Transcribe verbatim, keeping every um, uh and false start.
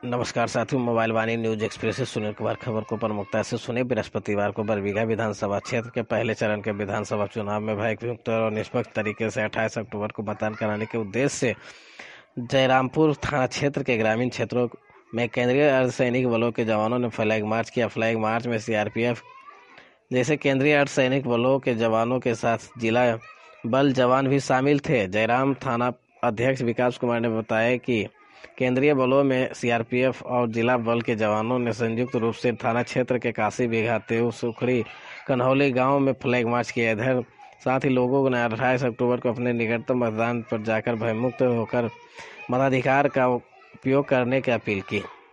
नमस्कार साथियों, मोबाइल वाणी news express से सुनील कुमार खबर को प्रमुखता से सुने। बृहस्पतिवार को बरबीघा विधानसभा क्षेत्र के पहले चरण के विधानसभा चुनाव में भयमुक्त और निष्पक्ष तरीके से अट्ठाईस अक्टूबर को मतदान कराने के उद्देश्य से जयरामपुर थाना क्षेत्र के ग्रामीण क्षेत्रों में केंद्रीय अर्धसैनिक बलों के जवानों ने फ्लैग मार्च किया। फ्लैग मार्च में सीआरपीएफ जैसे केंद्रीय अर्धसैनिक बलों के जवानों के साथ जिला बल जवान भी शामिल थे। जयराम थाना अध्यक्ष विकास कुमार ने बताया कि केंद्रीय बलों में सीआरपीएफ और जिला बल के जवानों ने संयुक्त रूप से थाना क्षेत्र के काशी बीघा तेव सुखड़ी कन्हौली गांव में फ्लैग मार्च किया। इधर साथ ही लोगों ने अट्ठाईस अक्टूबर को अपने निकटतम मतदान पर जाकर भयमुक्त होकर मताधिकार का उपयोग करने की अपील की।